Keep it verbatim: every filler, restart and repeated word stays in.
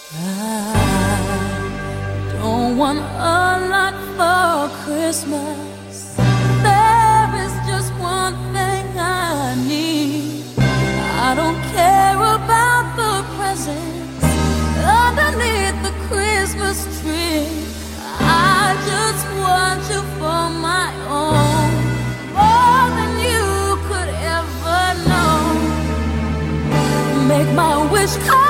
I don't want a lot for Christmas. There is just one thing I need. I don't care about the presents underneath the Christmas tree. I just want you for my own, more than you could ever know. Make my wish come